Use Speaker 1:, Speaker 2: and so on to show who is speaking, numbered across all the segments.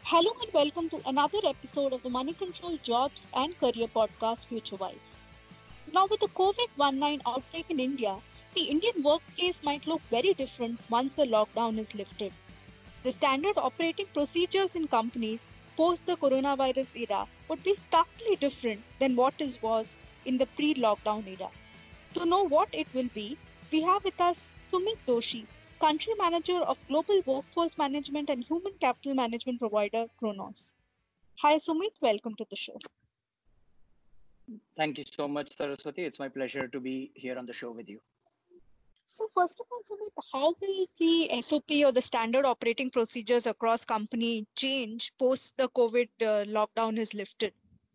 Speaker 1: Hello and welcome to another episode of the Money Control Jobs and Career Podcast FutureWise. Now, with the COVID-19 outbreak in India, the Indian workplace might look very different once the lockdown is lifted. The standard operating procedures in companies post the coronavirus era would be starkly different than what it was in the pre-lockdown era. To know what it will be, we have with us Sumit Doshi, Country Manager of Global Workforce Management and Human Capital Management provider Kronos. Hi Sumit, welcome to the show.
Speaker 2: Thank you so much, Saraswati. It's my pleasure to be here on the show with you.
Speaker 1: So first of all, Sumit, how will the SOP or the standard operating procedures across company change post the COVID lockdown is lifted?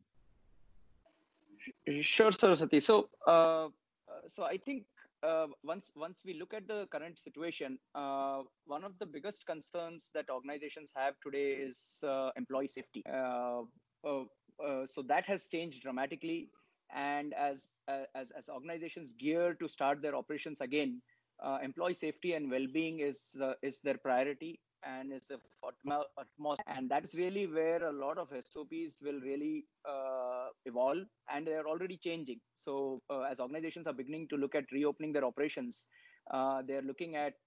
Speaker 2: Sure, Saraswati. So I think once we look at the current situation, one of the biggest concerns that organizations have today is employee safety. So that has changed dramatically, and as organizations gear to start their operations again, employee safety and well-being is their priority and is of utmost, and that is really where a lot of SOPs will really evolve, and they're already changing. So as organizations are beginning to look at reopening their operations, they're looking at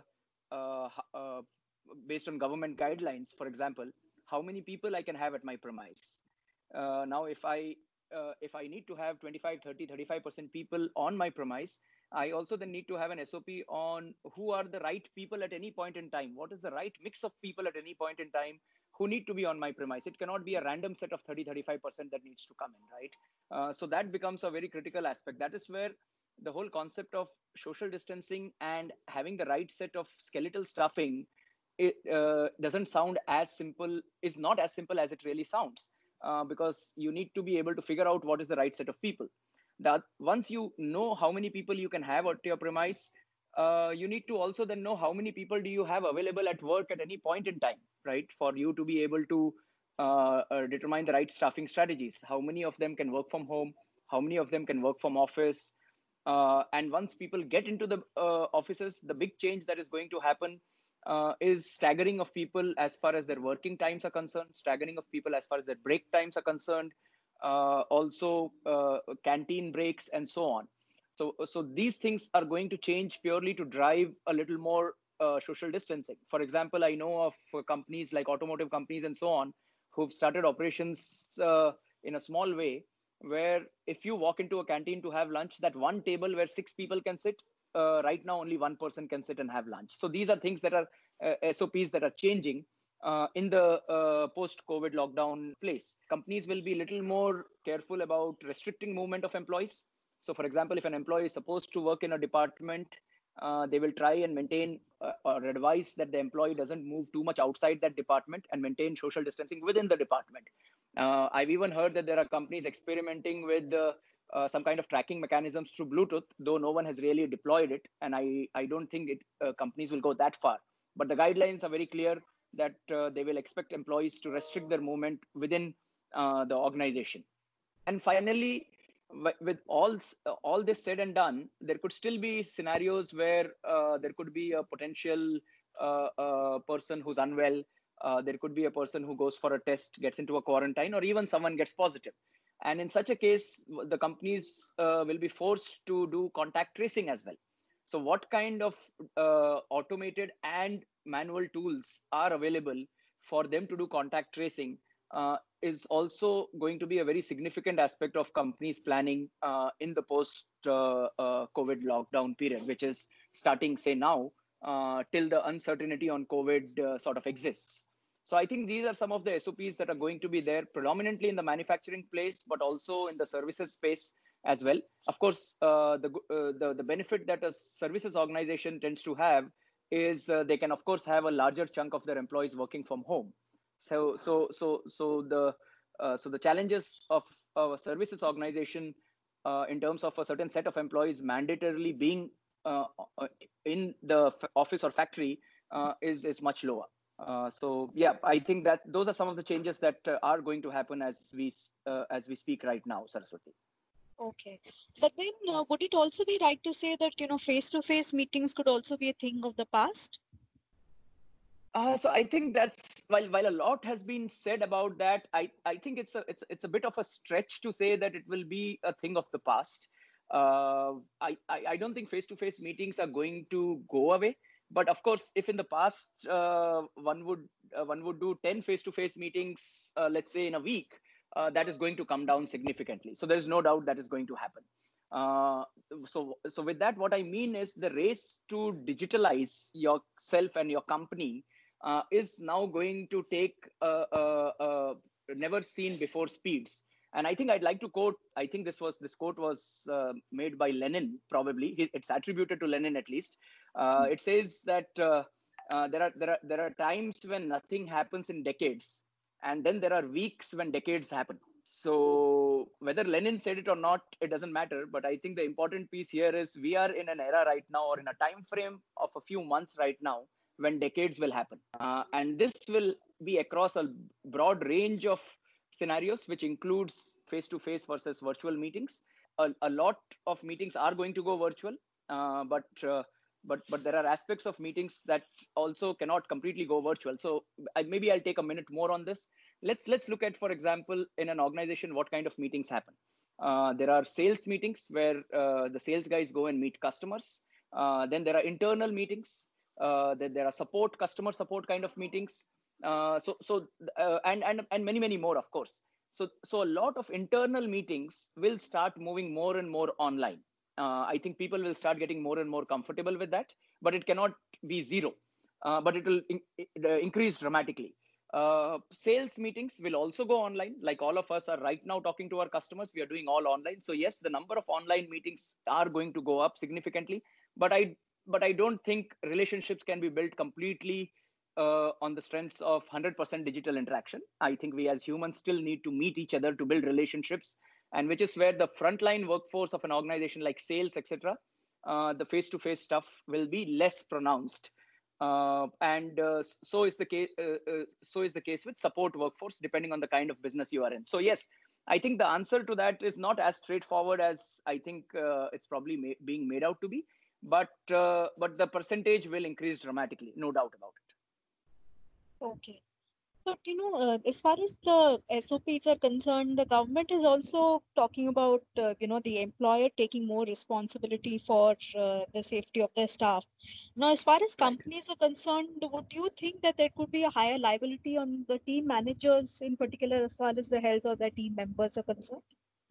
Speaker 2: based on government guidelines, for example, how many people I can have at my premise. Now, if I need to have 25, 30, 35% people on my premise, I also then need to have an SOP on who are the right people at any point in time. What is the right mix of people at any point in time who need to be on my premise? It cannot be a random set of 30, 35% that needs to come in, right? So that becomes a very critical aspect. That is where the whole concept of social distancing and having the right set of skeletal staffing, it doesn't sound as simple, is not as simple as it really sounds, because you need to be able to figure out what is the right set of people. That once you know how many people you can have at your premise, you need to also then know how many people do you have available at work at any point in time, right? For you to be able to determine the right staffing strategies. How many of them can work from home? How many of them can work from office? And once people get into the offices, the big change that is going to happen is staggering of people as far as their working times are concerned, staggering of people as far as their break times are concerned, also canteen breaks and so on. So these things are going to change purely to drive a little more social distancing. For example, I know of companies like automotive companies and so on who've started operations in a small way, where if you walk into a canteen to have lunch, that one table where six people can sit, right now only one person can sit and have lunch. So these are things that are SOPs that are changing in the post-COVID lockdown place. Companies will be a little more careful about restricting movement of employees. So, for example, if an employee is supposed to work in a department, they will try and maintain or advise that the employee doesn't move too much outside that department and maintain social distancing within the department. I've even heard that there are companies experimenting with some kind of tracking mechanisms through Bluetooth, though no one has really deployed it. And I don't think companies will go that far. But the guidelines are very clear that they will expect employees to restrict their movement within the organization. And finally, with all this said and done, there could still be scenarios where there could be a potential person who's unwell. There could be a person who goes for a test, gets into a quarantine, or even someone gets positive. And in such a case, the companies will be forced to do contact tracing as well. So what kind of automated and manual tools are available for them to do contact tracing is also going to be a very significant aspect of companies planning in the post COVID lockdown period, which is starting, say, now till the uncertainty on COVID sort of exists. So I think these are some of the SOPs that are going to be there predominantly in the manufacturing place, but also in the services space as well. Of course, the benefit that a services organization tends to have is they can, of course, have a larger chunk of their employees working from home. So the challenges of a services organization in terms of a certain set of employees mandatorily being in the office or factory is much lower. So yeah, I think that those are some of the changes that are going to happen as we speak right now, Saraswati.
Speaker 1: Okay, but then would it also be right to say that face-to-face meetings could also be a thing of the past?
Speaker 2: So I think that's while a lot has been said about that, I think it's a bit of a stretch to say that it will be a thing of the past. I don't think face-to-face meetings are going to go away. But of course, if in the past one would do 10 face-to-face meetings, let's say in a week, that is going to come down significantly. So there's no doubt that is going to happen. Uh, so with that, what I mean is the race to digitalize yourself and your company is now going to take never seen before speeds. And I think I'd like to quote. I think this quote was made by Lenin. Probably it's attributed to Lenin at least. It says that there are times when nothing happens in decades, and then there are weeks when decades happen. So whether Lenin said it or not, it doesn't matter. But I think the important piece here is we are in an era right now, or in a time frame of a few months right now, when decades will happen. And this will be across a broad range of scenarios, which includes face-to-face versus virtual meetings. A lot of meetings are going to go virtual, but there are aspects of meetings that also cannot completely go virtual. So maybe I'll take a minute more on this. Let's look at, for example, in an organization, what kind of meetings happen. There are sales meetings where the sales guys go and meet customers. Then there are internal meetings. Then there are customer support kind of meetings. And many more, of course. So a lot of internal meetings will start moving more and more online. I think people will start getting more and more comfortable with that, but it cannot be zero. But it will increase dramatically. Sales meetings will also go online. Like all of us are right now talking to our customers, we are doing all online. So yes, the number of online meetings are going to go up significantly. But I don't think relationships can be built completely on the strengths of 100% digital interaction. I think we as humans still need to meet each other to build relationships, and which is where the frontline workforce of an organization like sales, etc., the face-to-face stuff will be less pronounced. And so is the case. So is the case with support workforce, depending on the kind of business you are in. So yes, I think the answer to that is not as straightforward as I think it's probably being made out to be. But the percentage will increase dramatically, no doubt about it.
Speaker 1: Okay. But as far as the SOPs are concerned, the government is also talking about the employer taking more responsibility for the safety of their staff. Now, as far as
Speaker 2: Right.
Speaker 1: companies are concerned, would you think that there could be a higher liability on the team managers in particular, as far as the health of their team members are concerned?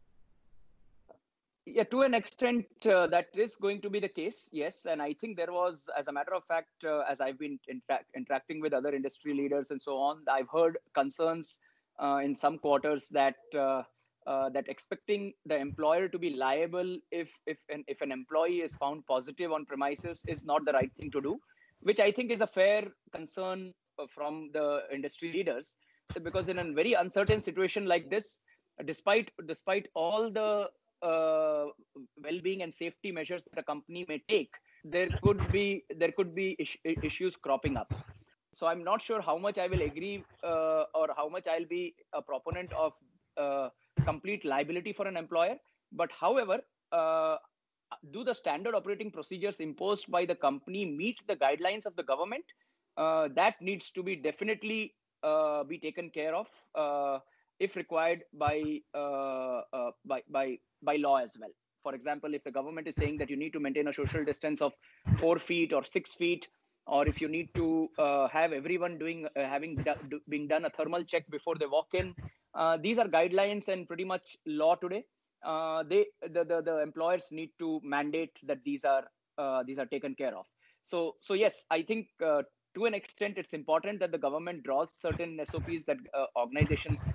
Speaker 2: Yeah, to an extent, that is going to be the case. Yes, and I think there was, as a matter of fact, as I've been interacting with other industry leaders and so on, I've heard concerns in some quarters that that expecting the employer to be liable if an employee is found positive on premises is not the right thing to do, which I think is a fair concern from the industry leaders, because in a very uncertain situation like this, despite all the well-being and safety measures that a company may take, there could be issues cropping up. So I'm not sure how much I will agree or how much I'll be a proponent of complete liability for an employer. But however, do the standard operating procedures imposed by the company meet the guidelines of the government? That needs to be definitely be taken care of if required by law as well. For example, if the government is saying that you need to maintain a social distance of 4 feet or 6 feet, or if you need to have everyone being done a thermal check before they walk in, these are guidelines and pretty much law today. The employers need to mandate that these are taken care of. So yes, I think to an extent it's important that the government draws certain SOPs that organizations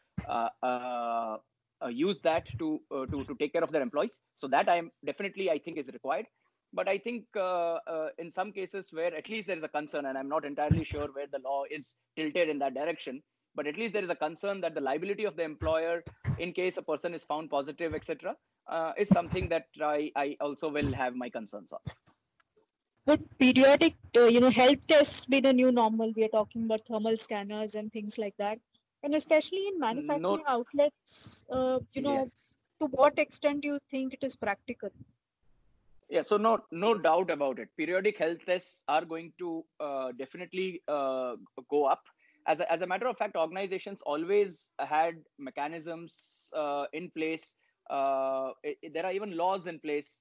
Speaker 2: use that to take care of their employees. So that I think is required. But I think in some cases where at least there is a concern, and I'm not entirely sure where the law is tilted in that direction, but at least there is a concern that the liability of the employer in case a person is found positive, etc., is something that I also will have my concerns on.
Speaker 1: Would periodic, health tests be the new normal? We are talking about thermal scanners and things like that. And especially in manufacturing outlets,
Speaker 2: Yes.
Speaker 1: to what extent do you think it is practical?
Speaker 2: Yeah, so no doubt about it. Periodic health tests are going to definitely go up. As a matter of fact, organizations always had mechanisms in place. There are even laws in place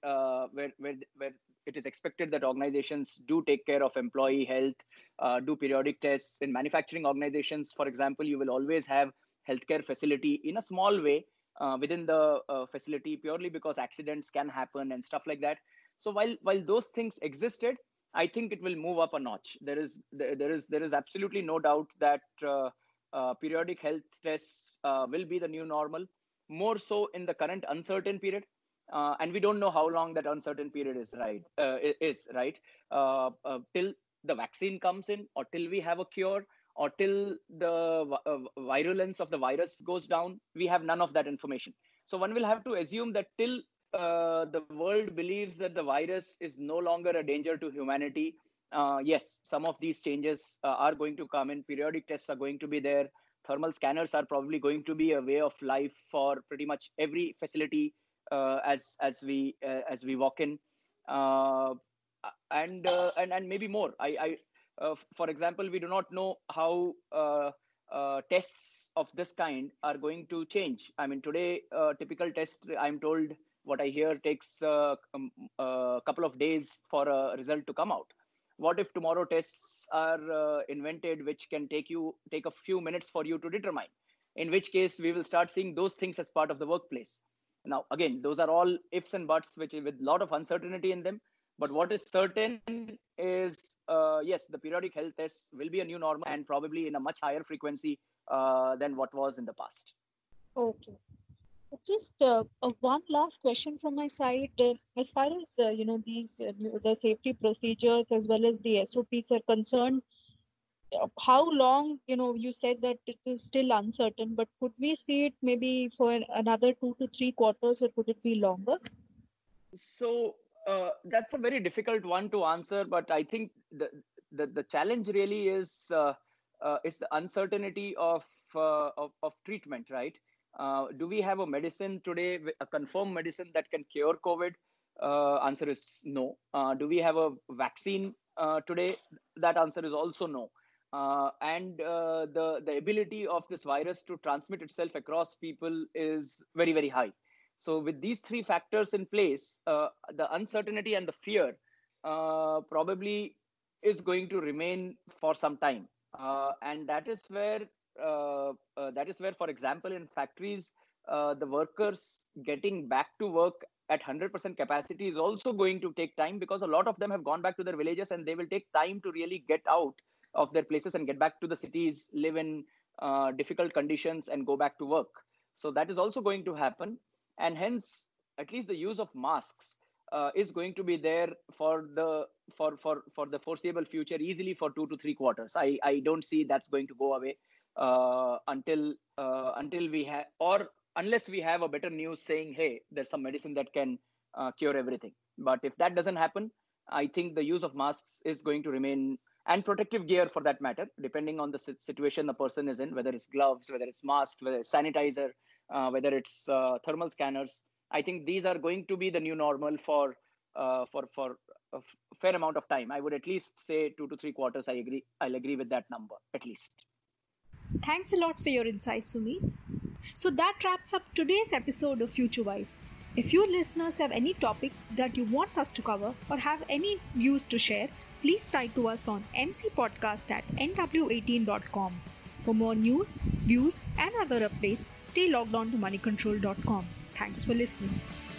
Speaker 2: where it is expected that organizations do take care of employee health, do periodic tests. In manufacturing organizations, for example, you will always have healthcare facility in a small way within the facility, purely because accidents can happen and stuff like that. So while those things existed, I think it will move up a notch. There is absolutely no doubt that periodic health tests will be the new normal, more so in the current uncertain period. And we don't know how long that uncertain period is, right? Till the vaccine comes in, or till we have a cure, or till the virulence of the virus goes down. We have none of that information. So one will have to assume that till the world believes that the virus is no longer a danger to humanity, yes, some of these changes are going to come in. Periodic tests are going to be there. Thermal scanners are probably going to be a way of life for pretty much every facility as we walk in, uh, and maybe more. For example, we do not know how tests of this kind are going to change. I mean, today, typical test, I'm told, what I hear, takes a couple of days for a result to come out. What if tomorrow tests are invented, which can take a few minutes for you to determine? In which case, we will start seeing those things as part of the workplace. Now, again, those are all ifs and buts, which with a lot of uncertainty in them. But what is certain is, yes, the periodic health tests will be a new normal, and probably in a much higher frequency than what was in the past.
Speaker 1: Okay. Just one last question from my side. As far as these the safety procedures as well as the SOPs are concerned, how long, you said that it is still uncertain, but could we see it maybe for another 2 to 3 quarters, or could it be longer?
Speaker 2: So that's a very difficult one to answer, but I think the challenge really is the uncertainty of treatment, right? Do we have a medicine today, a confirmed medicine that can cure COVID? Answer is no. Do we have a vaccine today? That answer is also no. And the ability of this virus to transmit itself across people is very, very high. So with these three factors in place, the uncertainty and the fear probably is going to remain for some time. And that is where, for example, in factories, the workers getting back to work at 100% capacity is also going to take time, because a lot of them have gone back to their villages, and they will take time to really get out of their places and get back to the cities, live in difficult conditions, and go back to work. So that is also going to happen, and hence, at least the use of masks is going to be there for the foreseeable future, easily for 2 to 3 quarters. I don't see that's going to go away until we have, or unless we have a better news saying, hey, there's some medicine that can cure everything. But if that doesn't happen, I think the use of masks is going to remain, and protective gear for that matter, depending on the situation the person is in, whether it's gloves, whether it's masks, whether it's sanitizer, whether it's thermal scanners. I think these are going to be the new normal for a fair amount of time. I would at least say 2 to 3 quarters. I'll agree with that number, at least.
Speaker 3: Thanks a lot for your insights, Sumit. So that wraps up today's episode of FutureWise. If you listeners have any topic that you want us to cover or have any views to share, please write to us on mcpodcast@nw18.com. For more news, views, and other updates, stay logged on to moneycontrol.com. Thanks for listening.